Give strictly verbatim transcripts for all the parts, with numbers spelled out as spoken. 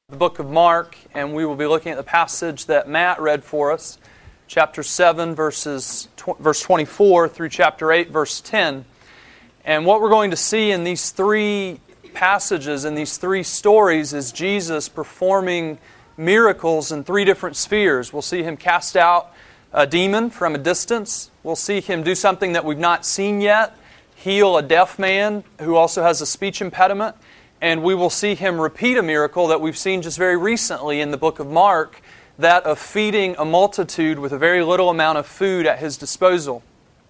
The book of Mark, and we will be looking at the passage that Matt read for us, chapter seven, verses tw- verse twenty-four through chapter eight, verse ten. And what we're going to see in these three passages, in these three stories, is Jesus performing miracles in three different spheres. We'll see Him cast out a demon from a distance. We'll see Him do something that we've not seen yet, heal a deaf man who also has a speech impediment. And we will see Him repeat a miracle that we've seen just very recently in the book of Mark, that of feeding a multitude with a very little amount of food at His disposal.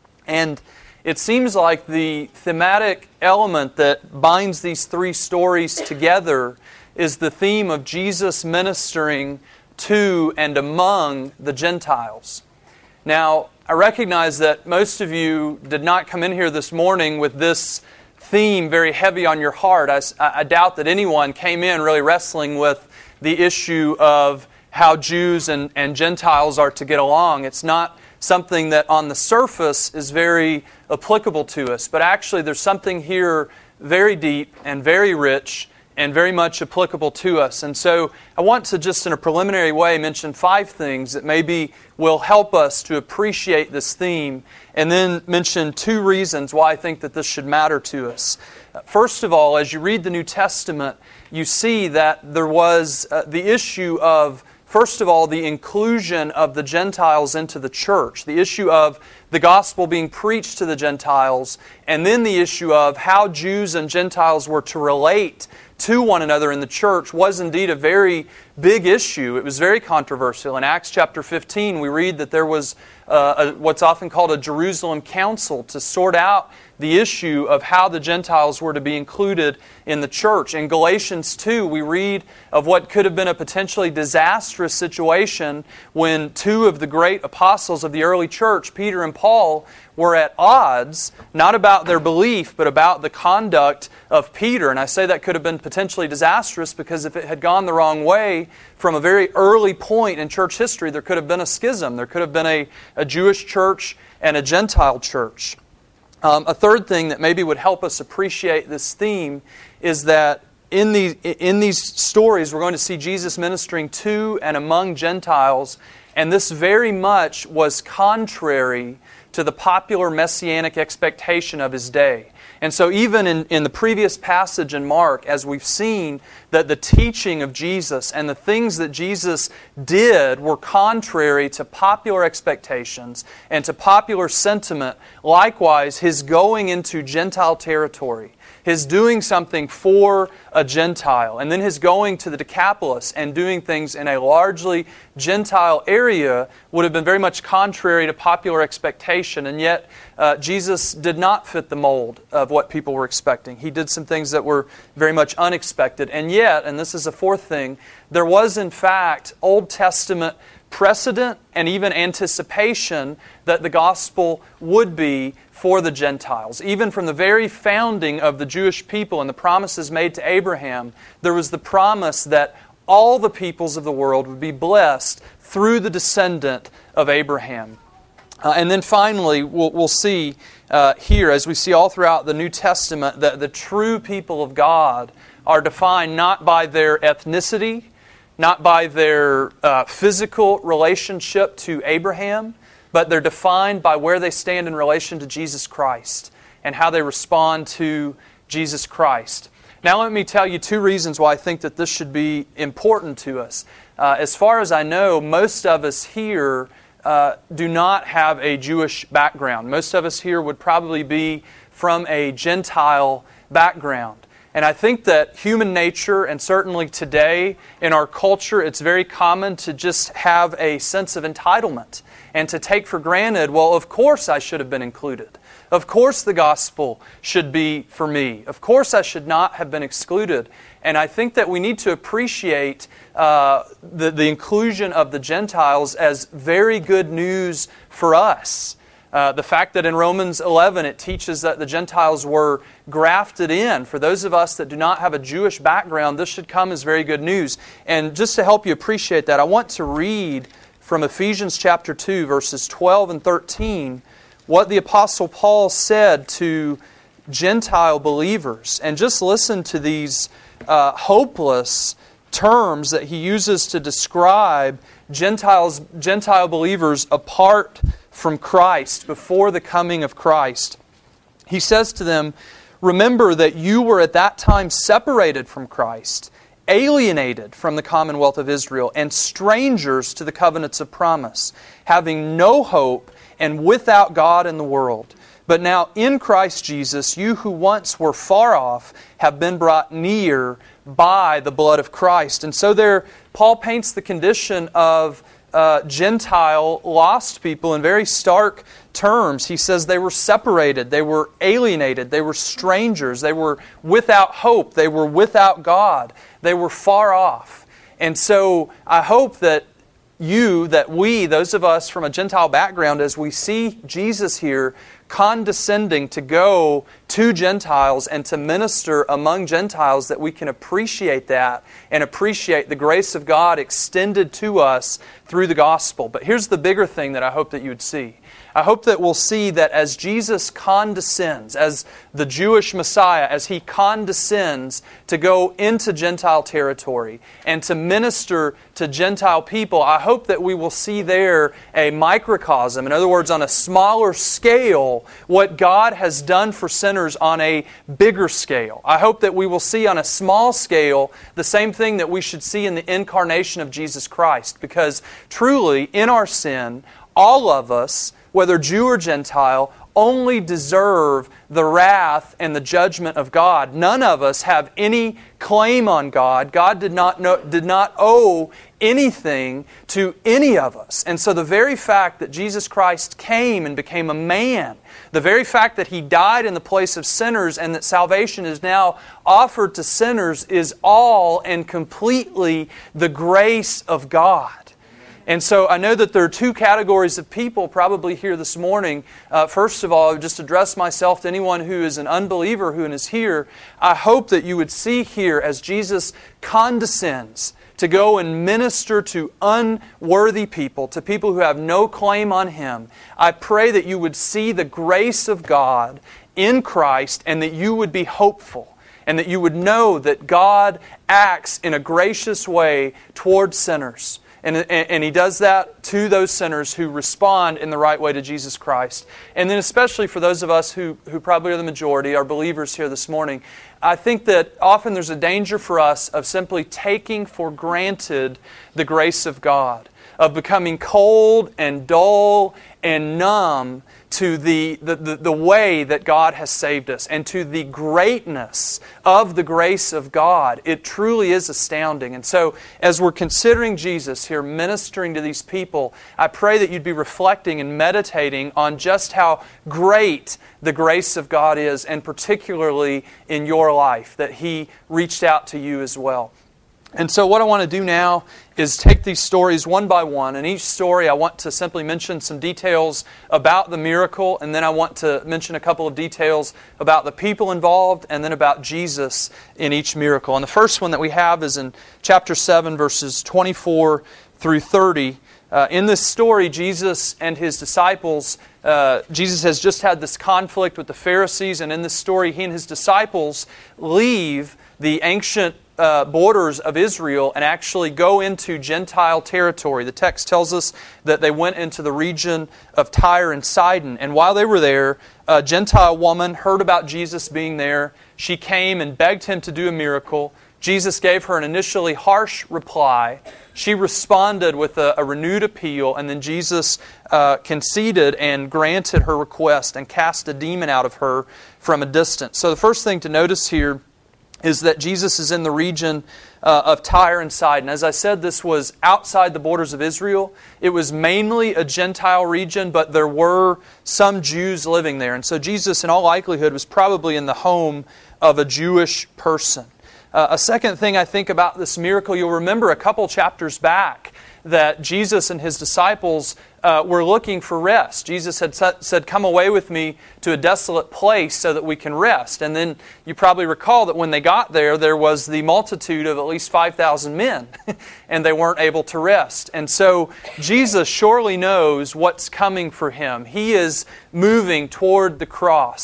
And it seems like the thematic element that binds these three stories together is the theme of Jesus ministering to and among the Gentiles. Now, I recognize that most of you did not come in here this morning with this theme very heavy on your heart. I, I doubt that anyone came in really wrestling with the issue of how Jews and, and Gentiles are to get along. It's not something that on the surface is very applicable to us, but actually there's something here very deep and very rich and very much applicable to us. And so I want to just in a preliminary way mention five things that maybe will help us to appreciate this theme, and then mention two reasons why I think that this should matter to us. First of all, as you read the New Testament, you see that there was uh, the issue of, first of all, the inclusion of the Gentiles into the church, the issue of the gospel being preached to the Gentiles, and then the issue of how Jews and Gentiles were to relate to one another in the church was indeed a very big issue. It was very controversial. In Acts chapter fifteen, we read that there was uh, a, what's often called a Jerusalem Council to sort out the issue of how the Gentiles were to be included in the church. In Galatians two, we read of what could have been a potentially disastrous situation when two of the great apostles of the early church, Peter and Paul, were at odds, not about their belief, but about the conduct of Peter. And I say that could have been potentially disastrous because if it had gone the wrong way, from a very early point in church history, there could have been a schism. There could have been a, a Jewish church and a Gentile church. Um, a third thing that maybe would help us appreciate this theme is that in these, in these stories, we're going to see Jesus ministering to and among Gentiles, and this very much was contrary to the popular messianic expectation of His day. And so even in, in the previous passage in Mark, as we've seen that the teaching of Jesus and the things that Jesus did were contrary to popular expectations and to popular sentiment, likewise His going into Gentile territory, His doing something for a Gentile, and then His going to the Decapolis and doing things in a largely Gentile area would have been very much contrary to popular expectation. And yet, uh, Jesus did not fit the mold of what people were expecting. He did some things that were very much unexpected. And yet, and this is a fourth thing, there was in fact Old Testament precedent and even anticipation that the gospel would be for the Gentiles. Even from the very founding of the Jewish people and the promises made to Abraham, there was the promise that all the peoples of the world would be blessed through the descendant of Abraham. Uh, and then finally, we'll, we'll see uh, here, as we see all throughout the New Testament, that the true people of God are defined not by their ethnicity, not by their uh, physical relationship to Abraham, but they're defined by where they stand in relation to Jesus Christ and how they respond to Jesus Christ. Now let me tell you two reasons why I think that this should be important to us. Uh, as far as I know, most of us here uh, do not have a Jewish background. Most of us here would probably be from a Gentile background. And I think that human nature, and certainly today in our culture, it's very common to just have a sense of entitlement and to take for granted, well, of course I should have been included. Of course the gospel should be for me. Of course I should not have been excluded. And I think that we need to appreciate uh, the, the inclusion of the Gentiles as very good news for us. Uh, the fact that in Romans eleven it teaches that the Gentiles were grafted in. For those of us that do not have a Jewish background, this should come as very good news. And just to help you appreciate that, I want to read from Ephesians chapter two, verses twelve and thirteen, what the Apostle Paul said to Gentile believers. And just listen to these uh, hopeless terms that he uses to describe Gentiles, Gentile believers apart from Christ, before the coming of Christ. He says to them, "Remember that you were at that time separated from Christ, alienated from the commonwealth of Israel, and strangers to the covenants of promise, having no hope and without God in the world. But now in Christ Jesus, you who once were far off have been brought near by the blood of Christ." And so there, Paul paints the condition of uh, Gentile lost people in very stark terms. He says they were separated, they were alienated, they were strangers, they were without hope, they were without God, they were far off. And so I hope that you, that we, those of us from a Gentile background, as we see Jesus here condescending to go to Gentiles and to minister among Gentiles, that we can appreciate that and appreciate the grace of God extended to us through the gospel. But here's the bigger thing that I hope that you would see. I hope that we'll see that as Jesus condescends, as the Jewish Messiah, as He condescends to go into Gentile territory and to minister to Gentile people, I hope that we will see there a microcosm. In other words, on a smaller scale, what God has done for sinners on a bigger scale. I hope that we will see on a small scale the same thing that we should see in the incarnation of Jesus Christ. Because truly, in our sin, all of us, whether Jew or Gentile, only deserve the wrath and the judgment of God. None of us have any claim on God. God did not know, did not owe anything to any of us. And so the very fact that Jesus Christ came and became a man, the very fact that He died in the place of sinners and that salvation is now offered to sinners, is all and completely the grace of God. And so I know that there are two categories of people probably here this morning. Uh, first of all, I would just address myself to anyone who is an unbeliever who is here. I hope that you would see here as Jesus condescends to go and minister to unworthy people, to people who have no claim on Him. I pray that you would see the grace of God in Christ and that you would be hopeful. And that you would know that God acts in a gracious way toward sinners. And, and He does that to those sinners who respond in the right way to Jesus Christ. And then especially for those of us who, who probably are the majority, are believers here this morning, I think that often there's a danger for us of simply taking for granted the grace of God, of becoming cold and dull and numb to the, the, the, the way that God has saved us and to the greatness of the grace of God. It truly is astounding. And so as we're considering Jesus here ministering to these people, I pray that you'd be reflecting and meditating on just how great the grace of God is, and particularly in your life, that He reached out to you as well. And so what I want to do now is take these stories one by one. In each story, I want to simply mention some details about the miracle, and then I want to mention a couple of details about the people involved, and then about Jesus in each miracle. And the first one that we have is in chapter seven, verses twenty-four through thirty. Uh, in this story, Jesus and His disciples, uh, Jesus has just had this conflict with the Pharisees, and in this story, He and His disciples leave the ancient Uh, borders of Israel and actually go into Gentile territory. The text tells us that they went into the region of Tyre and Sidon. And while they were there, a Gentile woman heard about Jesus being there. She came and begged Him to do a miracle. Jesus gave her an initially harsh reply. She responded with a, a renewed appeal, and then Jesus uh, conceded and granted her request and cast a demon out of her from a distance. So the first thing to notice here is that Jesus is in the region uh, of Tyre and Sidon. As I said, this was outside the borders of Israel. It was mainly a Gentile region, but there were some Jews living there. And so Jesus, in all likelihood, was probably in the home of a Jewish person. Uh, a second thing I think about this miracle, you'll remember a couple chapters back that Jesus and His disciples uh, were looking for rest. Jesus had said, "Come away with me to a desolate place so that we can rest." And then you probably recall that when they got there, there was the multitude of at least five thousand men, and they weren't able to rest. And so Jesus surely knows what's coming for Him. He is moving toward the cross.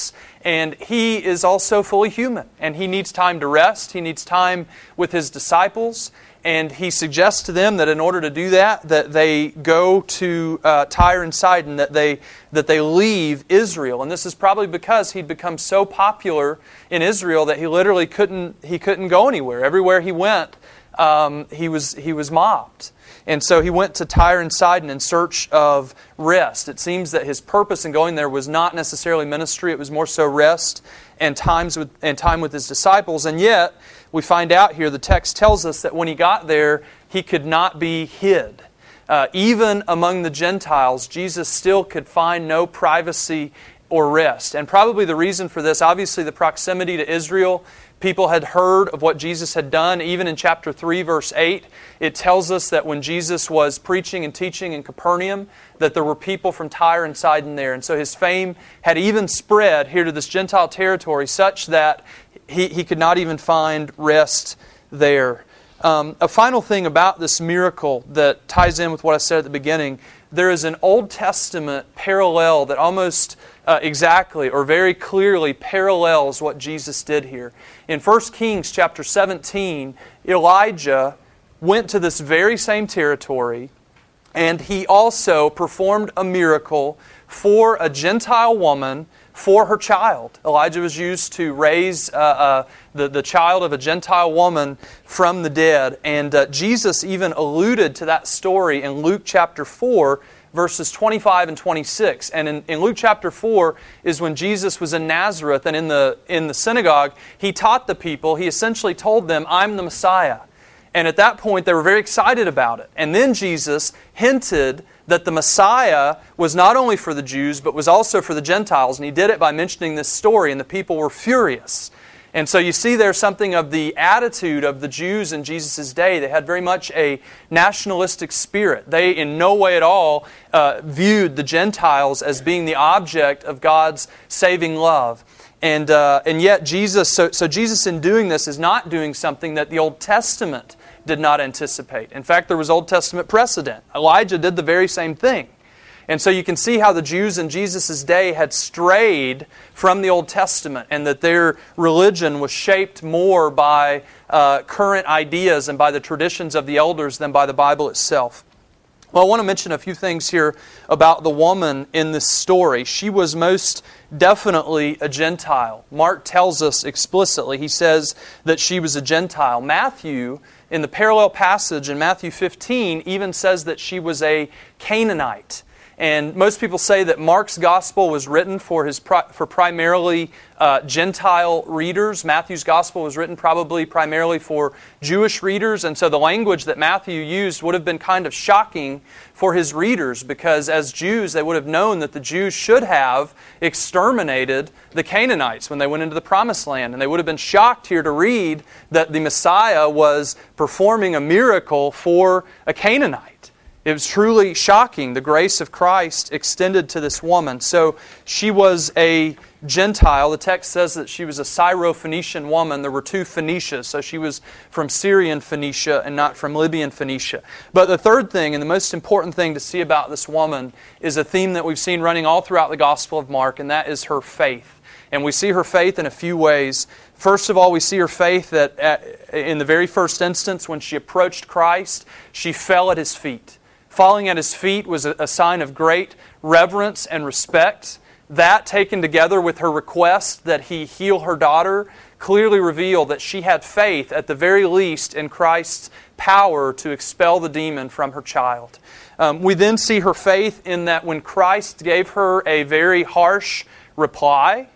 And he is also fully human, and he needs time to rest. He needs time with his disciples, and he suggests to them that in order to do that, that they go to uh, Tyre and Sidon, that they that they leave Israel. And this is probably because he'd become so popular in Israel that he literally couldn't he couldn't go anywhere. Everywhere he went, um, he was he was mobbed. And so he went to Tyre and Sidon in search of rest. It seems that his purpose in going there was not necessarily ministry. It was more so rest and times with and time with his disciples. And yet, we find out here, the text tells us that when he got there, he could not be hid. Uh, even among the Gentiles, Jesus still could find no privacy or rest. And probably the reason for this, obviously the proximity to Israel. People had heard of what Jesus had done. Even in chapter three, verse eight, it tells us that when Jesus was preaching and teaching in Capernaum, that there were people from Tyre and Sidon there. And so his fame had even spread here to this Gentile territory such that he, he could not even find rest there. Um, a final thing about this miracle that ties in with what I said at the beginning, there is an Old Testament parallel that almost uh, exactly or very clearly parallels what Jesus did here. In First Kings chapter seventeen, Elijah went to this very same territory, and he also performed a miracle for a Gentile woman for her child. Elijah was used to raise uh, uh, the, the child of a Gentile woman from the dead. And uh, Jesus even alluded to that story in Luke chapter four, verses twenty-five and twenty-six. And in, in Luke chapter four is when Jesus was in Nazareth, and in the, in the synagogue, He taught the people. He essentially told them, "I'm the Messiah." And at that point, they were very excited about it. And then Jesus hinted that the Messiah was not only for the Jews, but was also for the Gentiles. And He did it by mentioning this story, and the people were furious. And so you see there something of the attitude of the Jews in Jesus' day. They had very much a nationalistic spirit. They in no way at all uh, viewed the Gentiles as being the object of God's saving love. And uh, and yet Jesus, so, so Jesus in doing this is not doing something that the Old Testament did not anticipate. In fact, there was Old Testament precedent. Elijah did the very same thing. And so you can see how the Jews in Jesus' day had strayed from the Old Testament, and that their religion was shaped more by uh, current ideas and by the traditions of the elders than by the Bible itself. Well, I want to mention a few things here about the woman in this story. She was most definitely a Gentile. Mark tells us explicitly, he says that she was a Gentile. Matthew, in the parallel passage in Matthew fifteen, even says that she was a Canaanite. And most people say that Mark's Gospel was written for his for primarily uh, Gentile readers. Matthew's Gospel was written probably primarily for Jewish readers. And so the language that Matthew used would have been kind of shocking for his readers, because as Jews, they would have known that the Jews should have exterminated the Canaanites when they went into the Promised Land. And they would have been shocked here to read that the Messiah was performing a miracle for a Canaanite. It was truly shocking, the grace of Christ extended to this woman. So she was a Gentile. The text says that she was a Syro-Phoenician woman. There were two Phoenicias, so she was from Syrian Phoenicia and not from Libyan Phoenicia. But the third thing, and the most important thing to see about this woman, is a theme that we've seen running all throughout the Gospel of Mark, and that is her faith. And we see her faith in a few ways. First of all, we see her faith that in the very first instance, when she approached Christ, she fell at His feet. Falling at His feet was a sign of great reverence and respect. That, taken together with her request that He heal her daughter, clearly revealed that she had faith, at the very least, in Christ's power to expel the demon from her child. Um, we then see her faith in that when Christ gave her a very harsh reply,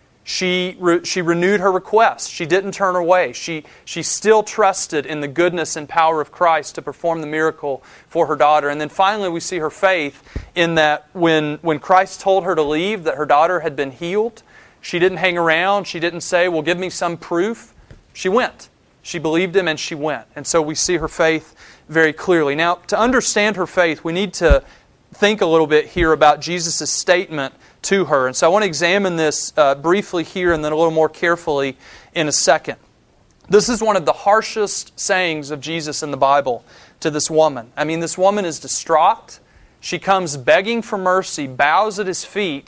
She re, she renewed her request. She didn't turn away. She, she still trusted in the goodness and power of Christ to perform the miracle for her daughter. And then finally we see her faith in that when, when Christ told her to leave, that her daughter had been healed, she didn't hang around. She didn't say, "Well, give me some proof." She went. She believed Him and she went. And so we see her faith very clearly. Now, to understand her faith, we need to think a little bit here about Jesus' statement to her. And so I want to examine this uh, briefly here and then a little more carefully in a second. This is one of the harshest sayings of Jesus in the Bible to this woman. I mean, this woman is distraught. She comes begging for mercy, bows at His feet,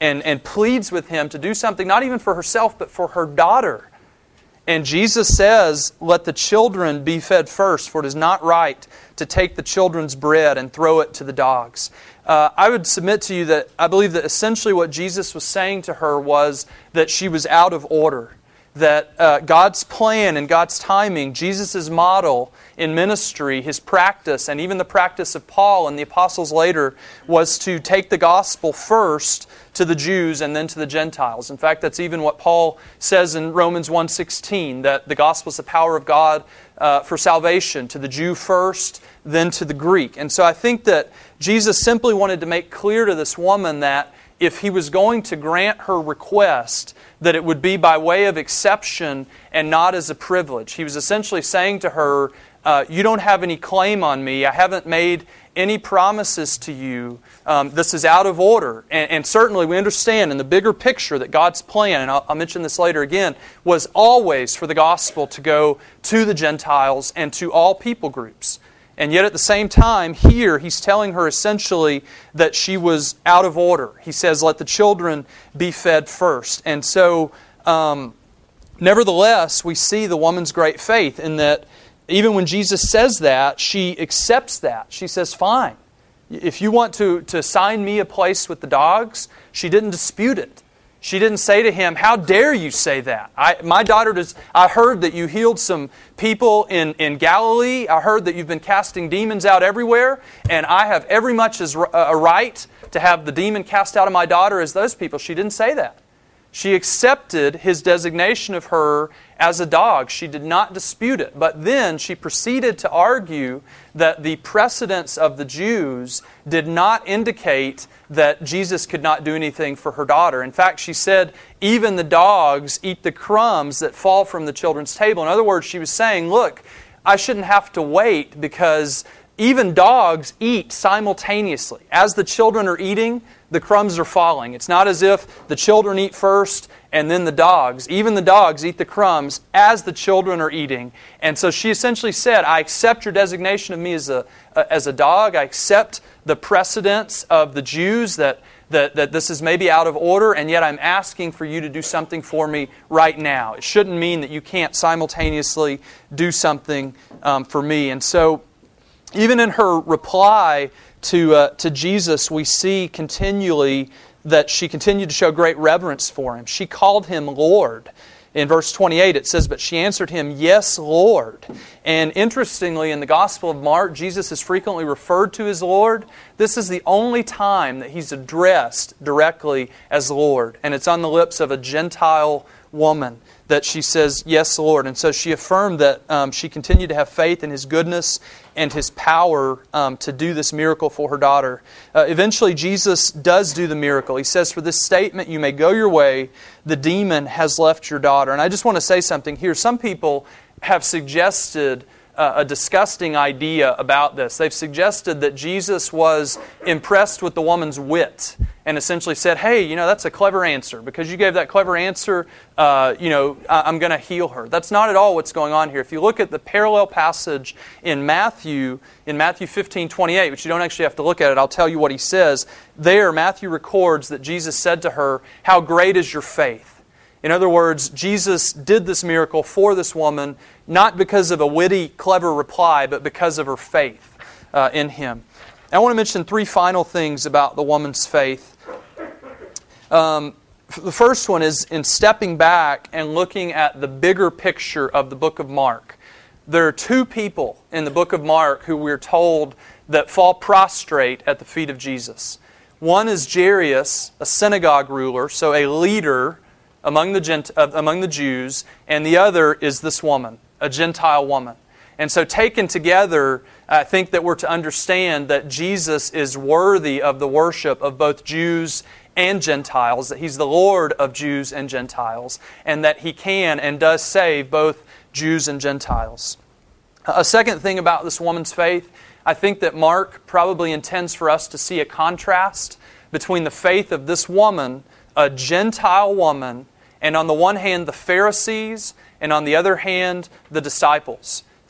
and, and pleads with him to do something, not even for herself, but for her daughter. And Jesus says, let the children be fed first, for it is not right to take the children's bread and throw it to the dogs. Uh, I would submit to you that I believe that essentially what Jesus was saying to her was that she was out of order. That uh, God's plan and God's timing, Jesus' model in ministry, His practice, and even the practice of Paul and the apostles later, was to take the gospel first to the Jews and then to the Gentiles. In fact, that's even what Paul says in Romans one sixteen, that the gospel is the power of God uh, for salvation, to the Jew first, then to the Greek. And so I think that Jesus simply wanted to make clear to this woman that if He was going to grant her request, that it would be by way of exception and not as a privilege. He was essentially saying to her, uh, you don't have any claim on me. I haven't made any promises to you. Um, this is out of order. And, and certainly we understand in the bigger picture that God's plan, and I'll, I'll mention this later again, was always for the gospel to go to the Gentiles and to all people groups. And yet at the same time, here He's telling her essentially that she was out of order. He says, let the children be fed first. And so, um, nevertheless, we see the woman's great faith in that even when Jesus says that, she accepts that. She says, fine. If you want to, to assign me a place with the dogs, she didn't dispute it. She didn't say to him, how dare you say that? I, my daughter does. I heard that you healed some people in, in Galilee. I heard that you've been casting demons out everywhere. And I have every much as a right to have the demon cast out of my daughter as those people. She didn't say that. She accepted his designation of her as a dog. She did not dispute it. But then she proceeded to argue that the precedents of the Jews did not indicate that Jesus could not do anything for her daughter. In fact, she said, even the dogs eat the crumbs that fall from the children's table. In other words, she was saying, look, I shouldn't have to wait because even dogs eat simultaneously. As the children are eating, the crumbs are falling. It's not as if the children eat first and then the dogs. Even the dogs eat the crumbs as the children are eating. And so she essentially said, I accept your designation of me as a, as a dog. I accept the precedents of the Jews that, that, that this is maybe out of order, and yet I'm asking for you to do something for me right now. It shouldn't mean that you can't simultaneously do something um, for me. And so even in her reply to uh, to Jesus, we see continually that she continued to show great reverence for Him. She called Him Lord. In verse twenty-eight it says, but she answered Him, yes, Lord. And interestingly, in the Gospel of Mark, Jesus is frequently referred to as Lord. This is the only time that He's addressed directly as Lord. And it's on the lips of a Gentile woman that she says, yes, Lord. And so she affirmed that um, she continued to have faith in His goodness and His power um, to do this miracle for her daughter. Uh, eventually, Jesus does do the miracle. He says, for this statement, you may go your way. The demon has left your daughter. And I just want to say something here. Some people have suggested uh, a disgusting idea about this. They've suggested that Jesus was impressed with the woman's wit and essentially said, hey, you know, that's a clever answer. Because you gave that clever answer, uh, you know, I'm going to heal her. That's not at all what's going on here. If you look at the parallel passage in Matthew, in Matthew fifteen twenty-eight, which you don't actually have to look at it, I'll tell you what he says. There, Matthew records that Jesus said to her, how great is your faith? In other words, Jesus did this miracle for this woman, not because of a witty, clever reply, but because of her faith uh, in Him. I want to mention three final things about the woman's faith. Um, the first one is in stepping back and looking at the bigger picture of the book of Mark. There are two people in the book of Mark who we're told that fall prostrate at the feet of Jesus. One is Jairus, a synagogue ruler, so a leader among the Gent- uh, among the Jews, and the other is this woman, a Gentile woman. And so taken together, I think that we're to understand that Jesus is worthy of the worship of both Jews and Gentiles, that He's the Lord of Jews and Gentiles, and that He can and does save both Jews and Gentiles. A second thing about this woman's faith, I think that Mark probably intends for us to see a contrast between the faith of this woman, a Gentile woman, and on the one hand the Pharisees, and on the other hand the disciples.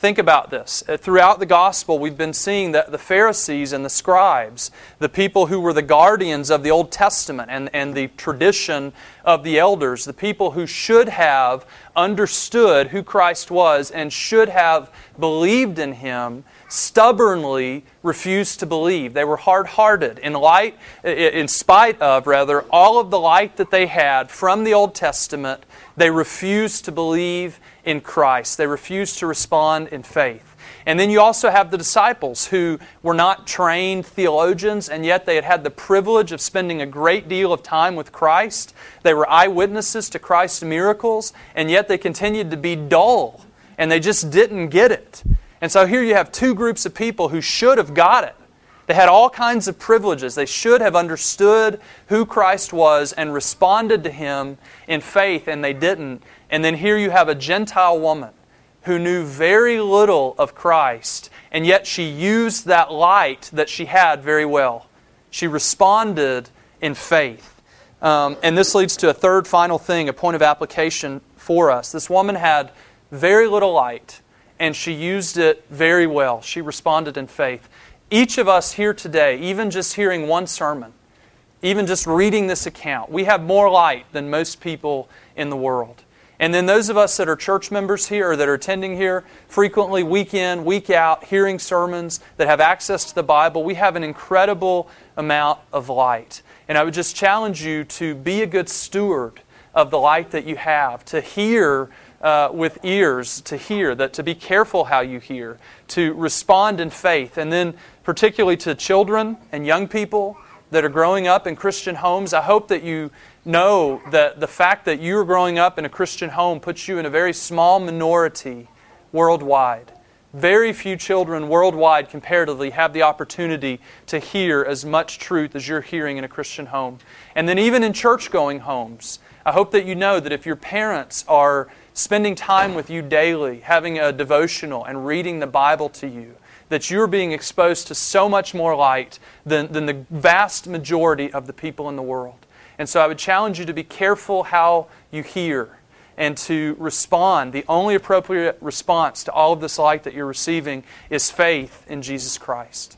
Think about this. Throughout the gospel, we've been seeing that the Pharisees and the scribes, the people who were the guardians of the Old Testament and, and the tradition of the elders, the people who should have understood who Christ was and should have believed in Him, stubbornly refused to believe. They were hard-hearted. In light, in spite of, rather, all of the light that they had from the Old Testament, they refused to believe in Christ. They refused to respond in faith. And then you also have the disciples who were not trained theologians, and yet they had had the privilege of spending a great deal of time with Christ. They were eyewitnesses to Christ's miracles, and yet they continued to be dull, and they just didn't get it. And so here you have two groups of people who should have got it. They had all kinds of privileges. They should have understood who Christ was and responded to Him in faith, and they didn't. And then here you have a Gentile woman who knew very little of Christ, and yet she used that light that she had very well. She responded in faith. Um, and this leads to a third final thing, a point of application for us. This woman had very little light, and she used it very well. She responded in faith. Each of us here today, even just hearing one sermon, even just reading this account, we have more light than most people in the world. And then those of us that are church members here or that are attending here frequently, week in, week out, hearing sermons, that have access to the Bible, we have an incredible amount of light. And I would just challenge you to be a good steward of the light that you have, to hear uh, with ears, to hear, that to be careful how you hear, to respond in faith. And then particularly to children and young people that are growing up in Christian homes, I hope that you know that the fact that you're growing up in a Christian home puts you in a very small minority worldwide. Very few children worldwide comparatively have the opportunity to hear as much truth as you're hearing in a Christian home. And then even in church-going homes, I hope that you know that if your parents are spending time with you daily, having a devotional and reading the Bible to you, that you're being exposed to so much more light than, than the vast majority of the people in the world. And so I would challenge you to be careful how you hear and to respond. The only appropriate response to all of this light that you're receiving is faith in Jesus Christ.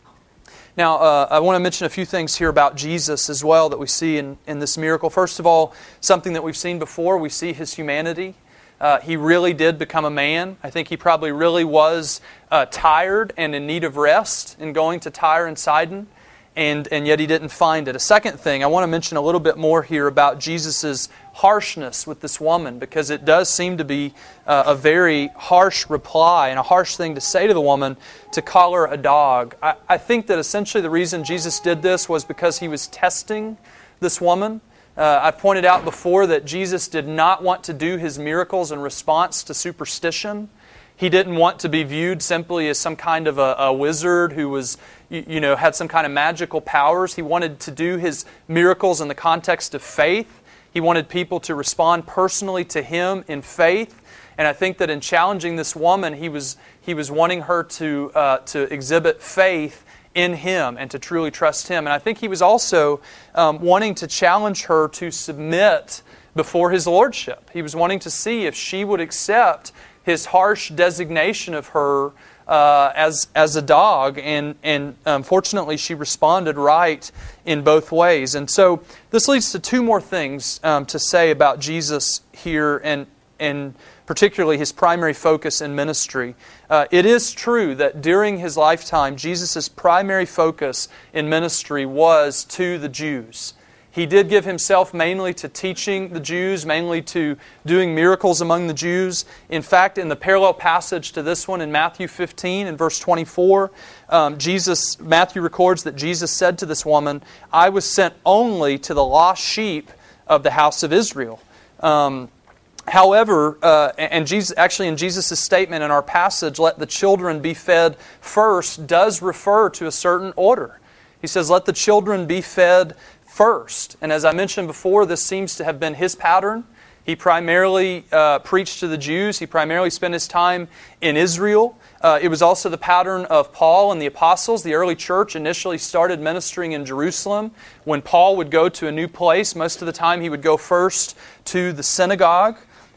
Now, uh, I want to mention a few things here about Jesus as well that we see in, in this miracle. First of all, something that we've seen before, we see His humanity. Uh, he really did become a man. I think He probably really was uh, tired and in need of rest in going to Tyre and Sidon. And, and yet He didn't find it. A second thing, I want to mention a little bit more here about Jesus' harshness with this woman, because it does seem to be uh, a very harsh reply and a harsh thing to say to the woman, to call her a dog. I, I think that essentially the reason Jesus did this was because He was testing this woman. Uh, I pointed out before that Jesus did not want to do His miracles in response to superstition. He didn't want to be viewed simply as some kind of a, a wizard who was, you, you know, had some kind of magical powers. He wanted to do His miracles in the context of faith. He wanted people to respond personally to Him in faith. And I think that in challenging this woman, He was He was wanting her to uh, to exhibit faith in Him and to truly trust Him. And I think He was also um, wanting to challenge her to submit before His lordship. He was wanting to see if she would accept His harsh designation of her uh, as as a dog, and and unfortunately she responded right in both ways. And so this leads to two more things um, to say about Jesus here, and and particularly His primary focus in ministry. Uh, it is true that during His lifetime, Jesus' primary focus in ministry was to the Jews. He did give Himself mainly to teaching the Jews, mainly to doing miracles among the Jews. In fact, in the parallel passage to this one in Matthew fifteen and verse twenty-four, um, Jesus Matthew records that Jesus said to this woman, "I was sent only to the lost sheep of the house of Israel." Um, However, uh, and Jesus, actually in Jesus' statement in our passage, "Let the children be fed first," does refer to a certain order. He says, "Let the children be fed first." And as I mentioned before, this seems to have been His pattern. He primarily uh, preached to the Jews. He primarily spent His time in Israel. Uh, it was also the pattern of Paul and the apostles. The early church initially started ministering in Jerusalem. When Paul would go to a new place, most of the time he would go first to the synagogue.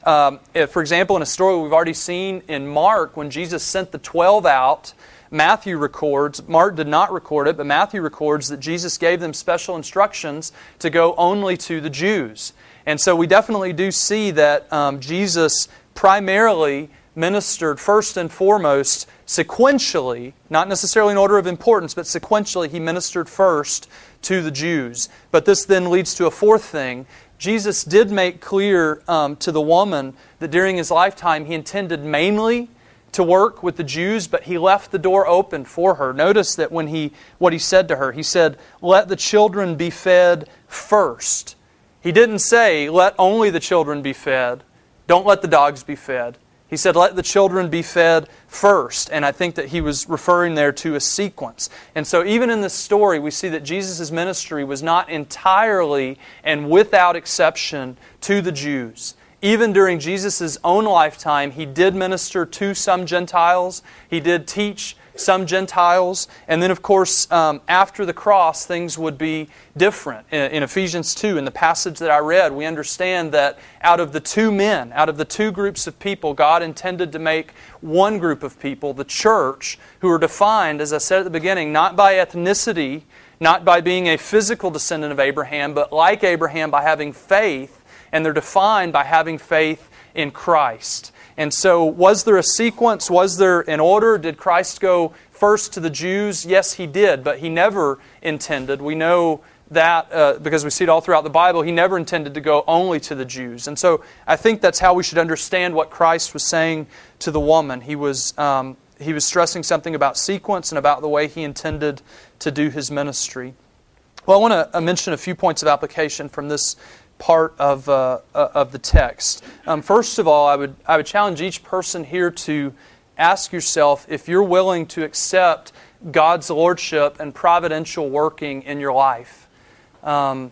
Um, if, for example, in a story we've already seen in Mark, when Jesus sent the twelve out, Matthew records, Mark did not record it, but Matthew records that Jesus gave them special instructions to go only to the Jews. And so we definitely do see that um, Jesus primarily ministered first and foremost sequentially, not necessarily in order of importance, but sequentially He ministered first to the Jews. But this then leads to a fourth thing. Jesus did make clear um, to the woman that during His lifetime He intended mainly to work with the Jews, but He left the door open for her. Notice that when He what He said to her, He said, "Let the children be fed first." He didn't say, "Let only the children be fed. Don't let the dogs be fed." He said, "Let the children be fed first." And I think that He was referring there to a sequence. And so even in this story, we see that Jesus' ministry was not entirely and without exception to the Jews. Even during Jesus' own lifetime, He did minister to some Gentiles. He did teach some Gentiles. And then, of course, um, after the cross, things would be different. In, in Ephesians two, in the passage that I read, we understand that out of the two men, out of the two groups of people, God intended to make one group of people, the church, who are defined, as I said at the beginning, not by ethnicity, not by being a physical descendant of Abraham, but like Abraham by having faith. And they're defined by having faith in Christ. And so, was there a sequence? Was there an order? Did Christ go first to the Jews? Yes, He did, but He never intended. We know that uh, because we see it all throughout the Bible. He never intended to go only to the Jews. And so, I think that's how we should understand what Christ was saying to the woman. He was um, He was stressing something about sequence and about the way He intended to do His ministry. Well, I want to mention a few points of application from this part of uh, of the text. Um, first of all, I would I would challenge each person here to ask yourself if you're willing to accept God's lordship and providential working in your life. Um,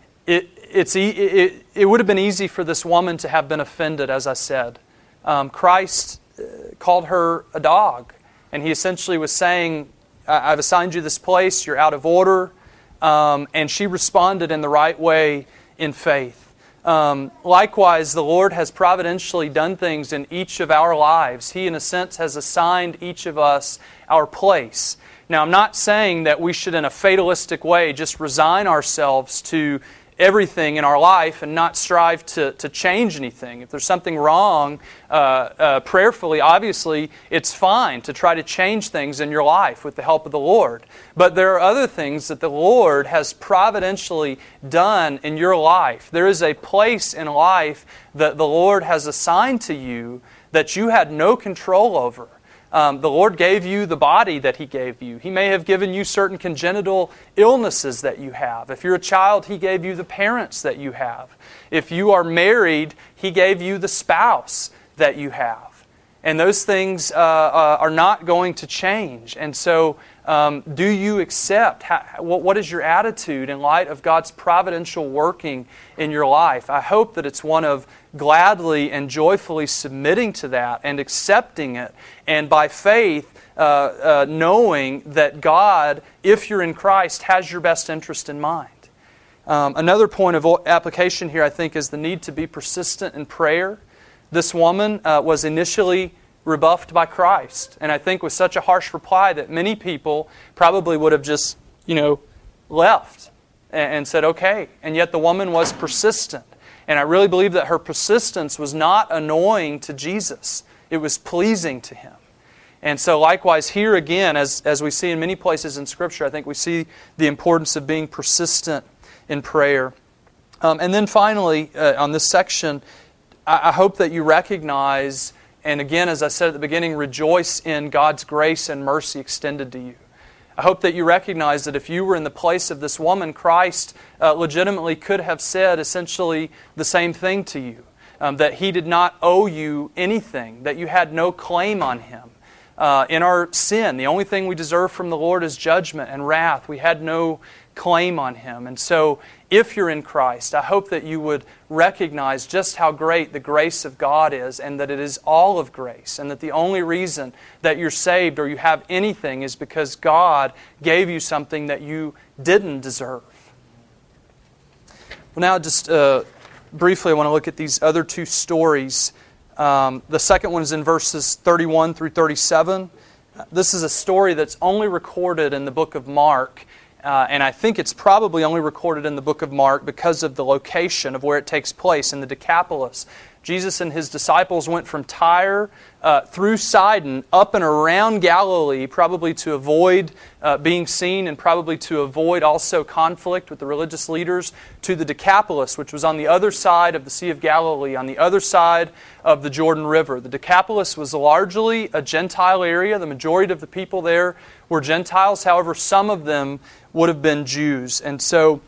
it it's e- it it would have been easy for this woman to have been offended, as I said. Um, Christ called her a dog, and He essentially was saying, "I've assigned you this place. You're out of order," um, and she responded in the right way. In faith. Um, likewise, the Lord has providentially done things in each of our lives. He, in a sense, has assigned each of us our place. Now, I'm not saying that we should, in a fatalistic way, just resign ourselves to everything in our life and not strive to, to change anything. If there's something wrong, uh, uh, prayerfully, obviously, it's fine to try to change things in your life with the help of the Lord. But there are other things that the Lord has providentially done in your life. There is a place in life that the Lord has assigned to you that you had no control over. Um, the Lord gave you the body that He gave you. He may have given you certain congenital illnesses that you have. If you're a child, He gave you the parents that you have. If you are married, He gave you the spouse that you have. And those things uh, uh, are not going to change. And so, um, do you accept? How, what, what is your attitude in light of God's providential working in your life? I hope that it's one of gladly and joyfully submitting to that and accepting it, and by faith uh, uh, knowing that God, if you're in Christ, has your best interest in mind. Um, another point of application here, I think, is the need to be persistent in prayer. This woman uh, was initially rebuffed by Christ, and I think with such a harsh reply that many people probably would have just, you know, left and, and said, okay. And yet the woman was persistent. And I really believe that her persistence was not annoying to Jesus. It was pleasing to Him. And so likewise here again, as, as we see in many places in Scripture, I think we see the importance of being persistent in prayer. Um, and then finally, uh, on this section, I, I hope that you recognize, and again, as I said at the beginning, rejoice in God's grace and mercy extended to you. I hope that you recognize that if you were in the place of this woman, Christ uh, legitimately could have said essentially the same thing to you. Um, that He did not owe you anything, that you had no claim on Him. Uh, in our sin, the only thing we deserve from the Lord is judgment and wrath. We had no claim on Him. And so, if you're in Christ, I hope that you would recognize just how great the grace of God is, and that it is all of grace, and that the only reason that you're saved or you have anything is because God gave you something that you didn't deserve. Well, now just uh, briefly, I want to look at these other two stories. Um, the second one is in verses thirty-one through thirty-seven. This is a story that's only recorded in the book of Mark, uh, and I think it's probably only recorded in the book of Mark because of the location of where it takes place in the Decapolis. Jesus and His disciples went from Tyre uh, through Sidon up and around Galilee, probably to avoid uh, being seen and probably to avoid also conflict with the religious leaders, to the Decapolis, which was on the other side of the Sea of Galilee, on the other side of the Jordan River. The Decapolis was largely a Gentile area. The majority of the people there were Gentiles. However, some of them would have been Jews. And so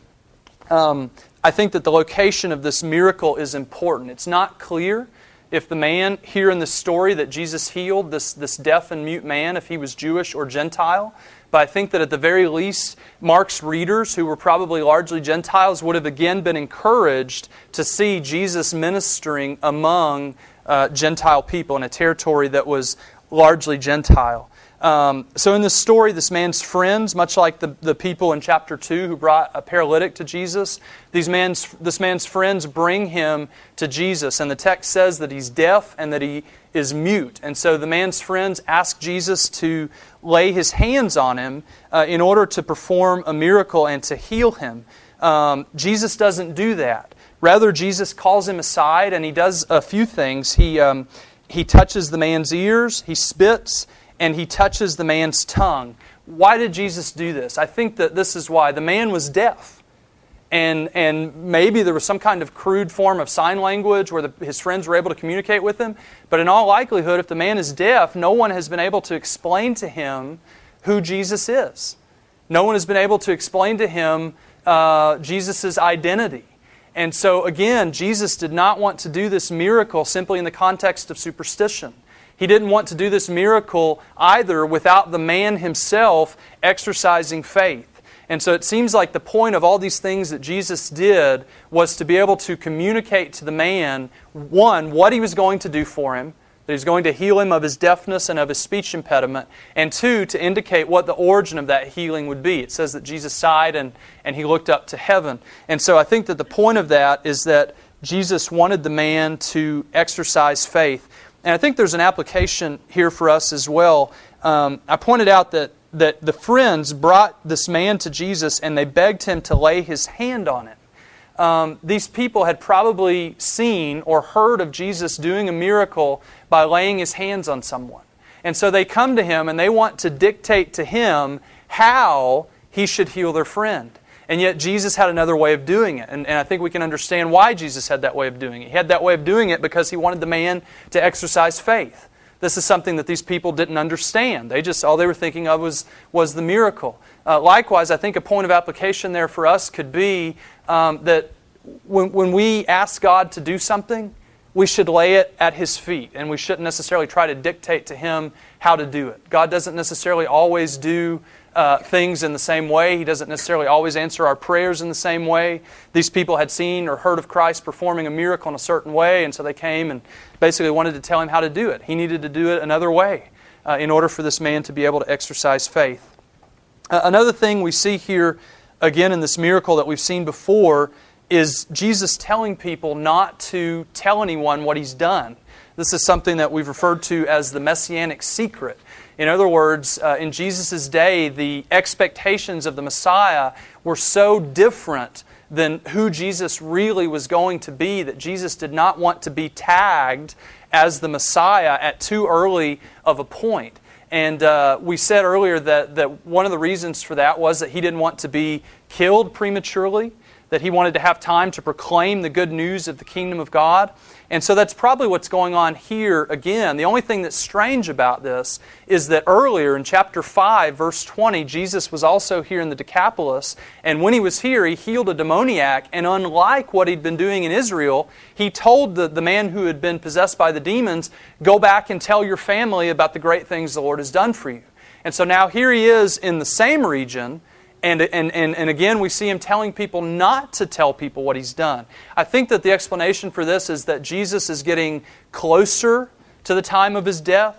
um, I think that the location of this miracle is important. It's not clear if the man here in the story that Jesus healed, this, this deaf and mute man, if he was Jewish or Gentile. But I think that at the very least, Mark's readers, who were probably largely Gentiles, would have again been encouraged to see Jesus ministering among uh, Gentile people in a territory that was largely Gentile. Um, so in this story, this man's friends, much like the, the people in chapter two who brought a paralytic to Jesus, these man's, this man's friends bring him to Jesus. And the text says that he's deaf and that he is mute. And so the man's friends ask Jesus to lay His hands on him uh, in order to perform a miracle and to heal him. Um, Jesus doesn't do that. Rather, Jesus calls him aside and He does a few things. He, um, he touches the man's ears, He spits, and He touches the man's tongue. Why did Jesus do this? I think that this is why. The man was deaf. And and maybe there was some kind of crude form of sign language where the, his friends were able to communicate with him. But in all likelihood, if the man is deaf, no one has been able to explain to him who Jesus is. No one has been able to explain to him uh, Jesus' identity. And so again, Jesus did not want to do this miracle simply in the context of superstition. He didn't want to do this miracle either without the man himself exercising faith. And so it seems like the point of all these things that Jesus did was to be able to communicate to the man, one, what He was going to do for him, that He was going to heal him of his deafness and of his speech impediment, and two, to indicate what the origin of that healing would be. It says that Jesus sighed and, and He looked up to heaven. And so I think that the point of that is that Jesus wanted the man to exercise faith. And I think there's an application here for us as well. Um, I pointed out that, that the friends brought this man to Jesus and they begged Him to lay His hand on him. Um, these people had probably seen or heard of Jesus doing a miracle by laying His hands on someone. And so they come to Him and they want to dictate to Him how He should heal their friend. And yet Jesus had another way of doing it. And, and I think we can understand why Jesus had that way of doing it. He had that way of doing it because He wanted the man to exercise faith. This is something that these people didn't understand. They just, all they were thinking of was, was the miracle. Uh, likewise, I think a point of application there for us could be um, that when, when we ask God to do something, we should lay it at His feet. And we shouldn't necessarily try to dictate to Him how to do it. God doesn't necessarily always do Uh, things in the same way. He doesn't necessarily always answer our prayers in the same way. These people had seen or heard of Christ performing a miracle in a certain way, and so they came and basically wanted to tell Him how to do it. He needed to do it another way uh, in order for this man to be able to exercise faith. Uh, another thing we see here, again in this miracle that we've seen before, is Jesus telling people not to tell anyone what He's done. This is something that we've referred to as the Messianic secret. In other words, uh, in Jesus' day, the expectations of the Messiah were so different than who Jesus really was going to be that Jesus did not want to be tagged as the Messiah at too early of a point. And uh, we said earlier that, that one of the reasons for that was that He didn't want to be killed prematurely, that He wanted to have time to proclaim the good news of the kingdom of God. And so that's probably what's going on here again. The only thing that's strange about this is that earlier in chapter five, verse twenty, Jesus was also here in the Decapolis. And when He was here, He healed a demoniac. And unlike what He'd been doing in Israel, He told the, the man who had been possessed by the demons, go back and tell your family about the great things the Lord has done for you. And so now here He is in the same region. And, and, and, and again, we see Him telling people not to tell people what He's done. I think that the explanation for this is that Jesus is getting closer to the time of His death.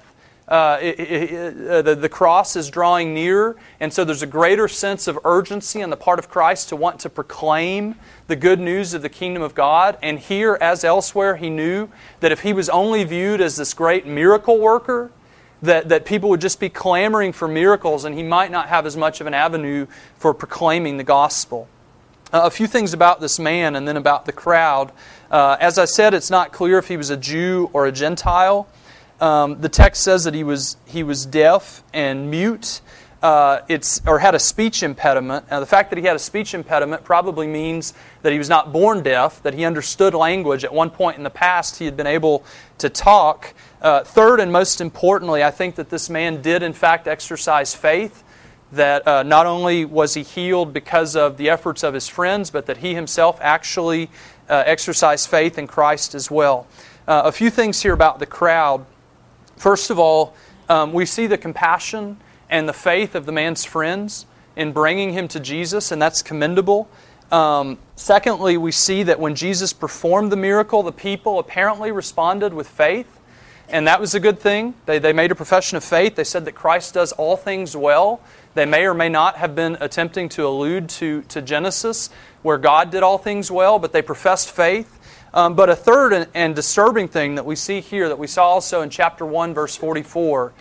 Uh, it, it, it, uh, the, the cross is drawing near, and so there's a greater sense of urgency on the part of Christ to want to proclaim the good news of the kingdom of God. And here, as elsewhere, He knew that if He was only viewed as this great miracle worker, that, that people would just be clamoring for miracles, and He might not have as much of an avenue for proclaiming the gospel. Uh, a few things about this man and then about the crowd. Uh, as I said, it's not clear if he was a Jew or a Gentile. Um, the text says that he was he was deaf and mute, uh, it's or had a speech impediment. Now, the fact that he had a speech impediment probably means that he was not born deaf, that he understood language. At one point in the past, he had been able to talk. Uh, third, and most importantly, I think that this man did in fact exercise faith. That uh, not only was he healed because of the efforts of his friends, but that he himself actually uh, exercised faith in Christ as well. Uh, a few things here about the crowd. First of all, um, we see the compassion and the faith of the man's friends in bringing him to Jesus, and that's commendable. Um, secondly, we see that when Jesus performed the miracle, the people apparently responded with faith, and that was a good thing. They, they made a profession of faith. They said that Christ does all things well. They may or may not have been attempting to allude to, to Genesis, where God did all things well, but they professed faith. Um, but a third and, and disturbing thing that we see here, that we saw also in chapter one, verse forty-four,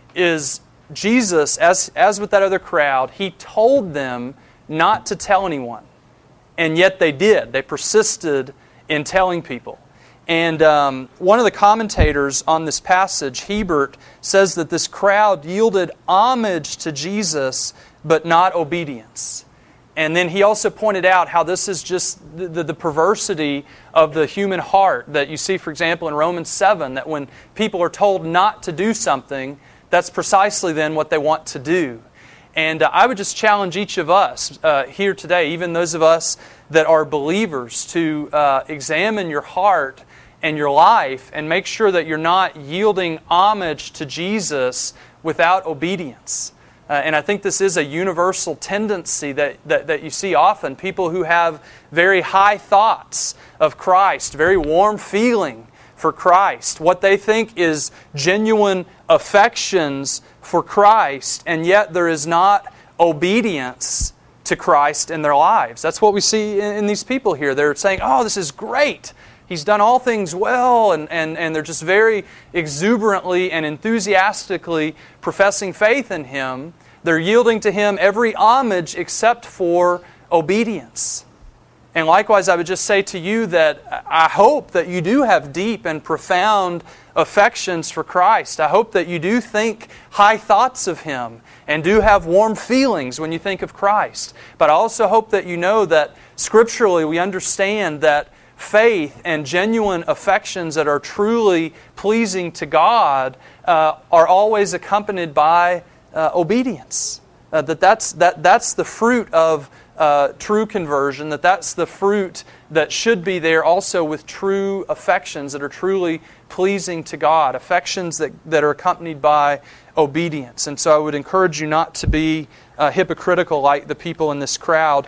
is Jesus, as, as with that other crowd, He told them not to tell anyone. And yet they did. They persisted in telling people. And um, one of the commentators on this passage, Hebert, says that this crowd yielded homage to Jesus, but not obedience. And then he also pointed out how this is just the, the, the perversity of the human heart that you see, for example, in Romans seven, that when people are told not to do something, that's precisely then what they want to do. And uh, I would just challenge each of us uh, here today, even those of us that are believers, to uh, examine your heart and your life and make sure that you're not yielding homage to Jesus without obedience. Uh, and I think this is a universal tendency that, that, that you see often. People who have very high thoughts of Christ, very warm feeling for Christ, what they think is genuine affections for Christ, and yet there is not obedience to Christ in their lives. That's what we see in, in these people here. They're saying, oh, this is great. He's done all things well, and, and, and they're just very exuberantly and enthusiastically professing faith in Him. They're yielding to Him every homage except for obedience. And likewise, I would just say to you that I hope that you do have deep and profound affections for Christ. I hope that you do think high thoughts of Him and do have warm feelings when you think of Christ. But I also hope that you know that scripturally we understand that faith and genuine affections that are truly pleasing to God uh, are always accompanied by uh, obedience. Uh, that that's that that's the fruit of uh, true conversion. That that's the fruit that should be there also with true affections that are truly pleasing to God. Affections that that are accompanied by obedience. And so I would encourage you not to be uh, hypocritical like the people in this crowd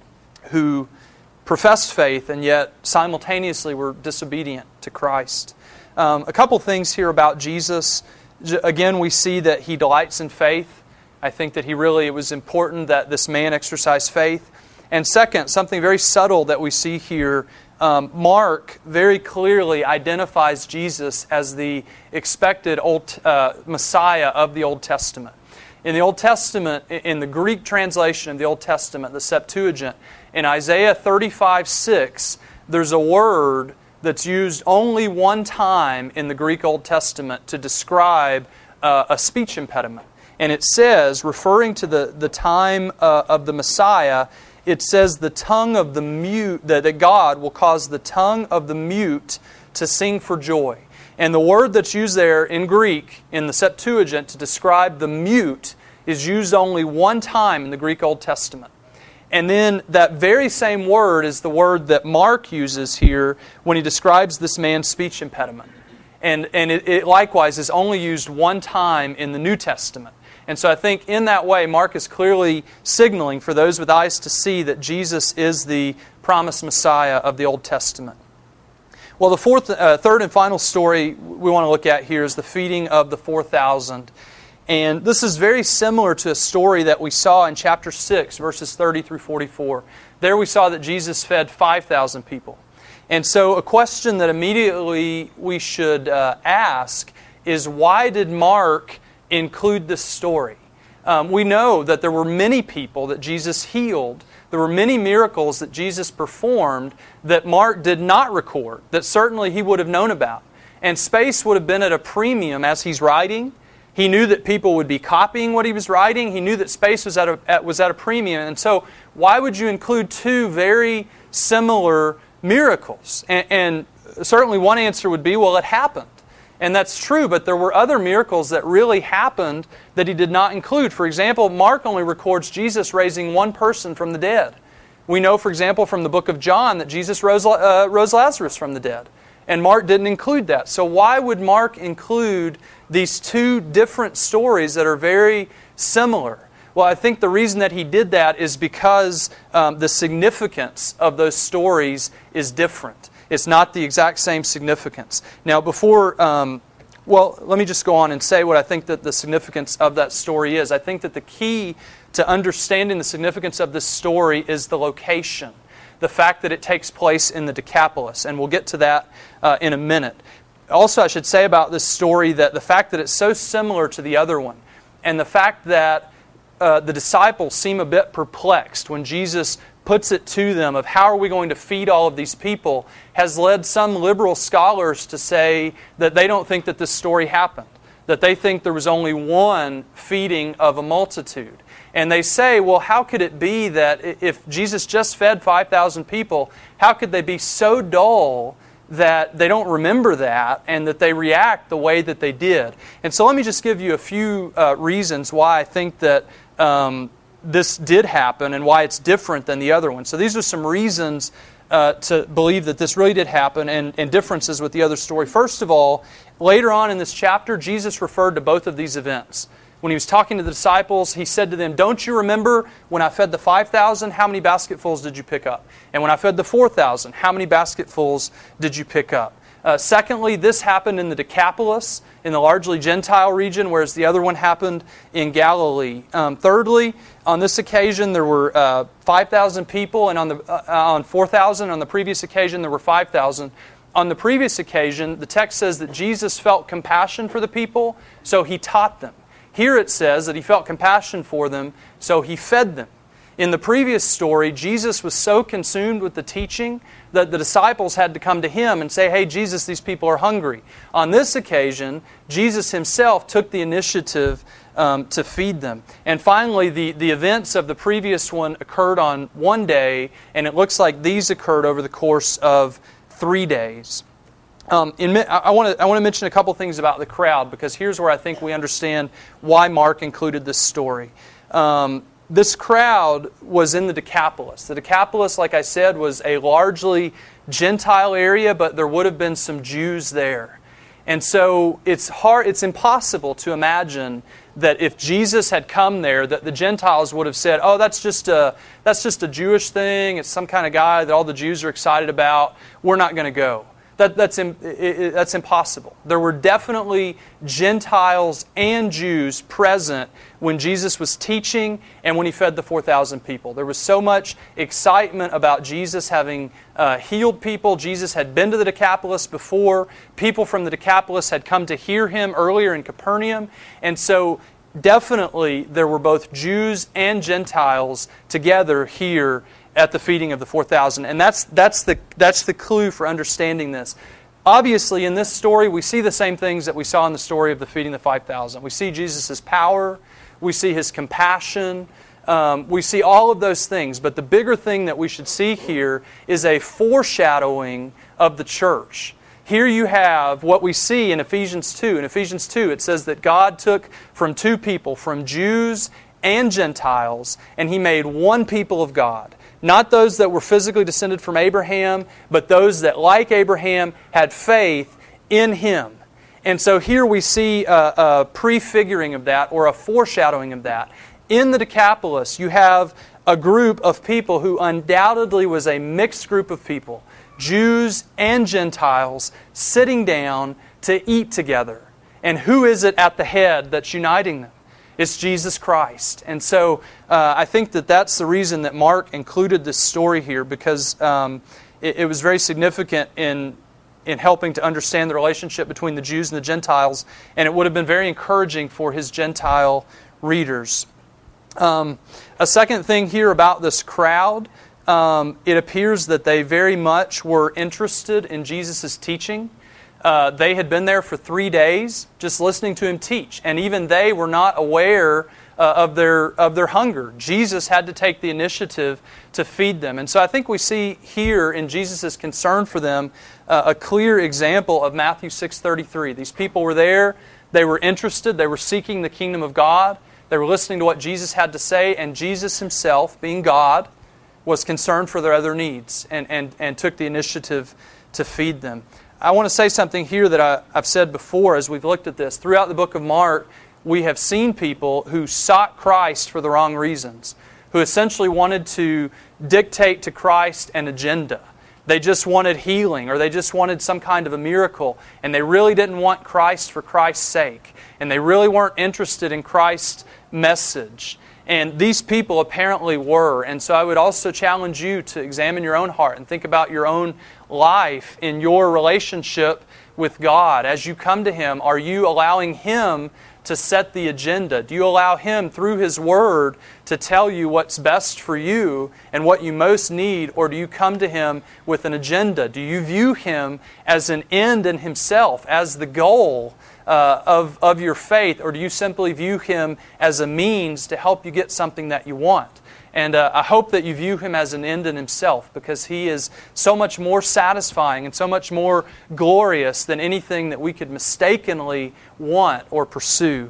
who professed faith and yet simultaneously were disobedient to Christ. Um, a couple things here about Jesus. Again, we see that He delights in faith. I think that he really, it was important that this man exercise faith. And second, something very subtle that we see here, um, Mark very clearly identifies Jesus as the expected old uh, Messiah of the Old Testament. In the Old Testament, in the Greek translation of the Old Testament, the Septuagint, in Isaiah thirty-five six, there's a word that's used only one time in the Greek Old Testament to describe uh, a speech impediment. And it says, referring to the, the time uh, of the Messiah, it says the tongue of the mute, that, that God will cause the tongue of the mute to sing for joy. And the word that's used there in Greek, in the Septuagint, to describe the mute is used only one time in the Greek Old Testament. And then that very same word is the word that Mark uses here when he describes this man's speech impediment. And, and it, it likewise is only used one time in the New Testament. And so I think in that way, Mark is clearly signaling for those with eyes to see that Jesus is the promised Messiah of the Old Testament. Well, the fourth, uh, third and final story we want to look at here is the feeding of the four thousand. And this is very similar to a story that we saw in chapter six, verses thirty through forty-four. There we saw that Jesus fed five thousand people. And so a question that immediately we should uh, ask is, why did Mark include this story? Um, we know that there were many people that Jesus healed. There were many miracles that Jesus performed that Mark did not record, that certainly he would have known about. And space would have been at a premium as he's writing. He knew that people would be copying what he was writing. He knew that space was at a, at, was at a premium. And so why would you include two very similar miracles? And, and certainly one answer would be, well, it happened. And that's true, but there were other miracles that really happened that he did not include. For example, Mark only records Jesus raising one person from the dead. We know, for example, from the book of John that Jesus rose, uh, rose Lazarus from the dead. And Mark didn't include that. So why would Mark include these two different stories that are very similar? Well, I think the reason that he did that is because um, the significance of those stories is different. It's not the exact same significance. Now, before, um, well, let me just go on and say what I think that the significance of that story is. I think that the key to understanding the significance of this story is the location. The fact that it takes place in the Decapolis, and we'll get to that uh, in a minute. Also, I should say about this story that the fact that it's so similar to the other one, and the fact that uh, the disciples seem a bit perplexed when Jesus puts it to them of how are we going to feed all of these people, has led some liberal scholars to say that they don't think that this story happened, that they think there was only one feeding of a multitude. And they say, well, how could it be that if Jesus just fed five thousand people, how could they be so dull that they don't remember that and that they react the way that they did? And so let me just give you a few uh, reasons why I think that um, this did happen and why it's different than the other one. So these are some reasons uh, to believe that this really did happen and, and differences with the other story. First of all, later on in this chapter, Jesus referred to both of these events. When he was talking to the disciples, he said to them, don't you remember when I fed the five thousand, how many basketfuls did you pick up? And when I fed the four thousand, how many basketfuls did you pick up? Uh, secondly, this happened in the Decapolis, in the largely Gentile region, whereas the other one happened in Galilee. Um, thirdly, on this occasion there were uh, five thousand people, and on the uh, on four thousand, on the previous occasion there were five thousand. On the previous occasion, the text says that Jesus felt compassion for the people, so he taught them. Here it says that he felt compassion for them, so he fed them. In the previous story, Jesus was so consumed with the teaching that the disciples had to come to him and say, hey, Jesus, these people are hungry. On this occasion, Jesus himself took the initiative um, to feed them. And finally, the, the events of the previous one occurred on one day, and it looks like these occurred over the course of three days. Um, in, I want to I want to mention a couple things about the crowd, because here's where I think we understand why Mark included this story. Um, this crowd was in the Decapolis. The Decapolis, like I said, was a largely Gentile area, but there would have been some Jews there. And so it's hard, it's impossible to imagine that if Jesus had come there, that the Gentiles would have said, oh, that's just a, that's just a Jewish thing. It's some kind of guy that all the Jews are excited about. We're not going to go. That, that's, it, it, that's impossible. There were definitely Gentiles and Jews present when Jesus was teaching and when he fed the four thousand people. There was so much excitement about Jesus having uh, healed people. Jesus had been to the Decapolis before. People from the Decapolis had come to hear him earlier in Capernaum. And so definitely there were both Jews and Gentiles together here at the feeding of the four thousand. And that's that's the that's the clue for understanding this. Obviously, in this story, we see the same things that we saw in the story of the feeding the five thousand. We see Jesus' power. We see His compassion. Um, we see all of those things. But the bigger thing that we should see here is a foreshadowing of the church. Here you have what we see in Ephesians two. In Ephesians two, it says that God took from two people, from Jews and Gentiles, and He made one people of God. Not those that were physically descended from Abraham, but those that, like Abraham, had faith in Him. And so here we see a, a prefiguring of that, or a foreshadowing of that. In the Decapolis, you have a group of people who undoubtedly was a mixed group of people. Jews and Gentiles sitting down to eat together. And who is it at the head that's uniting them? It's Jesus Christ. And so uh, I think that that's the reason that Mark included this story here, because um, it, it was very significant in in helping to understand the relationship between the Jews and the Gentiles, and it would have been very encouraging for his Gentile readers. Um, a second thing here about this crowd, um, it appears that they very much were interested in Jesus' teaching. Uh, they had been there for three days just listening to Him teach, and even they were not aware uh, of their of their hunger. Jesus had to take the initiative to feed them. And so I think we see here in Jesus' concern for them uh, a clear example of Matthew six thirty-three. These people were there, they were interested, they were seeking the kingdom of God, they were listening to what Jesus had to say, and Jesus Himself, being God, was concerned for their other needs and, and, and took the initiative to feed them. I want to say something here that I, I've said before as we've looked at this. Throughout the book of Mark, we have seen people who sought Christ for the wrong reasons, who essentially wanted to dictate to Christ an agenda. They just wanted healing, or they just wanted some kind of a miracle, and they really didn't want Christ for Christ's sake, and they really weren't interested in Christ's message. And these people apparently were. And so I would also challenge you to examine your own heart and think about your own life in your relationship with God. As you come to Him, are you allowing Him to set the agenda? Do you allow Him through His Word to tell you what's best for you and what you most need? Or do you come to Him with an agenda? Do you view Him as an end in Himself, as the goal uh, of, of your faith? Or do you simply view Him as a means to help you get something that you want? And uh, I hope that you view Him as an end in Himself, because He is so much more satisfying and so much more glorious than anything that we could mistakenly want or pursue.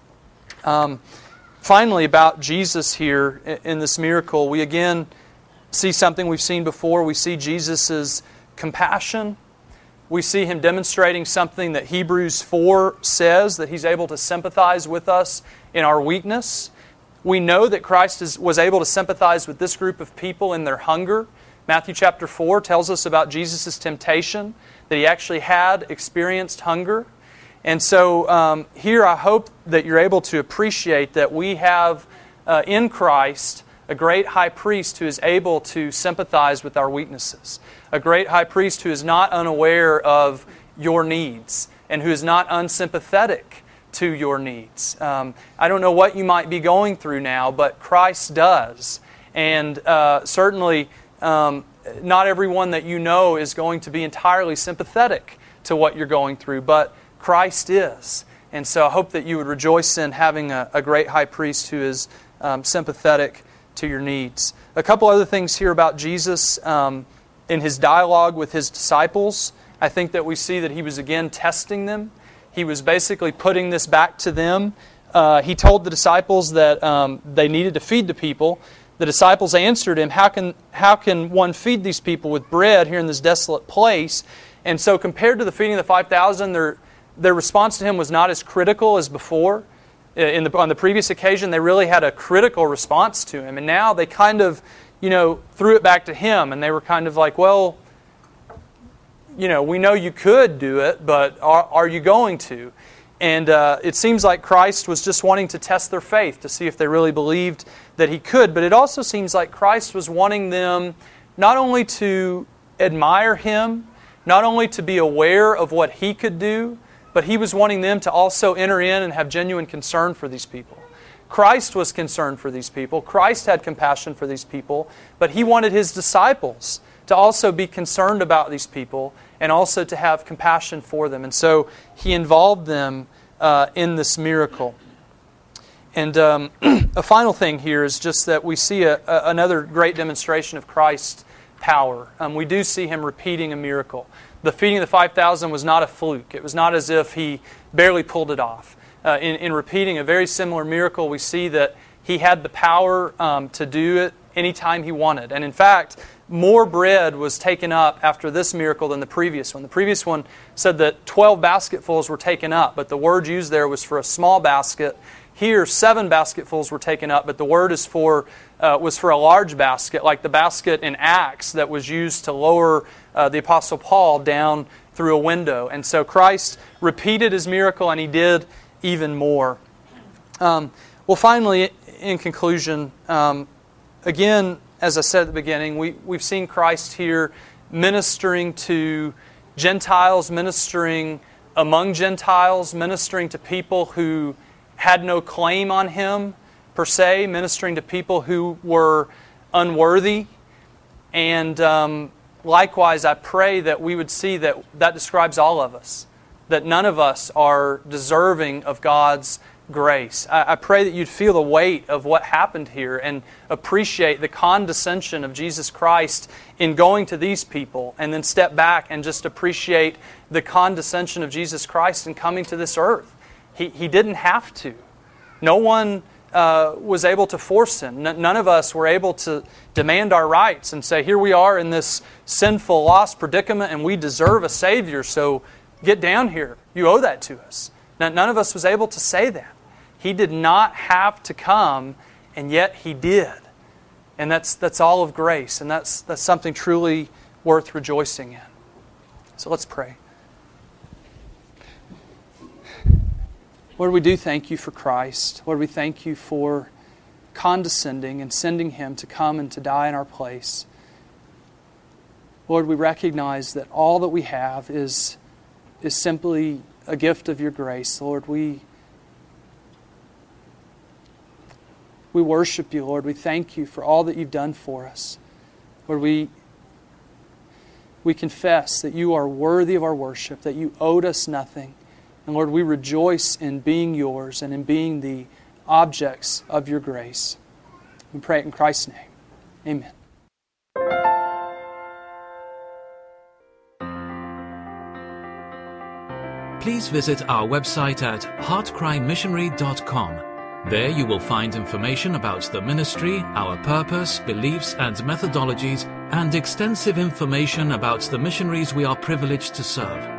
Um, finally, about Jesus here in this miracle, we again see something we've seen before. We see Jesus' compassion. We see Him demonstrating something that Hebrews four says, that He's able to sympathize with us in our weakness. We know that Christ is, was able to sympathize with this group of people in their hunger. Matthew chapter four tells us about Jesus' temptation, that He actually had experienced hunger. And so um, here I hope that you're able to appreciate that we have uh, in Christ a great high priest who is able to sympathize with our weaknesses. A great high priest who is not unaware of your needs and who is not unsympathetic to your needs. Um, I don't know what you might be going through now, but Christ does. And uh, certainly um, not everyone that you know is going to be entirely sympathetic to what you're going through, but Christ is. And so I hope that you would rejoice in having a, a great high priest who is um, sympathetic to your needs. A couple other things here about Jesus. Um, in His dialogue with His disciples, I think that we see that He was again testing them. He was basically putting this back to them. Uh, he told the disciples that um, they needed to feed the people. The disciples answered Him, how can, how can one feed these people with bread here in this desolate place? And so compared to the feeding of the five thousand, their, their response to Him was not as critical as before. In the, on the previous occasion, they really had a critical response to Him. And now they kind of, you know, threw it back to Him. And they were kind of like, well, you know, we know you could do it, but are, are you going to? And uh, it seems like Christ was just wanting to test their faith to see if they really believed that He could. But it also seems like Christ was wanting them not only to admire Him, not only to be aware of what He could do, but He was wanting them to also enter in and have genuine concern for these people. Christ was concerned for these people. Christ had compassion for these people, but He wanted His disciples to also be concerned about these people and also to have compassion for them. And so He involved them uh, in this miracle. And um, a final thing here is just that we see a, a, another great demonstration of Christ's power. Um, we do see Him repeating a miracle. The feeding of the five thousand was not a fluke. It was not as if He barely pulled it off. Uh, in, in repeating a very similar miracle, we see that He had the power um, to do it anytime He wanted. And in fact, more bread was taken up after this miracle than the previous one. The previous one said that twelve basketfuls were taken up, but the word used there was for a small basket. here seven basketfuls were taken up, but the word is for uh, was for a large basket, like the basket in Acts that was used to lower uh, the Apostle Paul down through a window. And so Christ repeated His miracle, and He did even more. Um, well, finally, in conclusion, um, again, as I said at the beginning, we, we've seen Christ here ministering to Gentiles, ministering among Gentiles, ministering to people who had no claim on Him, per se, ministering to people who were unworthy. And um, likewise, I pray that we would see that that describes all of us, that none of us are deserving of God's grace. I, I pray that you'd feel the weight of what happened here and appreciate the condescension of Jesus Christ in going to these people, and then step back and just appreciate the condescension of Jesus Christ in coming to this earth. He, he didn't have to. No one uh, was able to force Him. N- none of us were able to demand our rights and say, here we are in this sinful, lost predicament and we deserve a Savior, so get down here. You owe that to us. N- none of us was able to say that. He did not have to come, and yet He did. And that's that's all of grace, and that's that's something truly worth rejoicing in. So let's pray. Lord, we do thank You for Christ. Lord, we thank You for condescending and sending Him to come and to die in our place. Lord, we recognize that all that we have is, is simply a gift of Your grace. Lord, we, we worship You, Lord. We thank You for all that You've done for us. Lord, we, we confess that You are worthy of our worship, that You owed us nothing. And Lord, we rejoice in being Yours and in being the objects of Your grace. We pray it in Christ's name. Amen. Please visit our website at heart cry missionary dot com. There you will find information about the ministry, our purpose, beliefs and methodologies, and extensive information about the missionaries we are privileged to serve.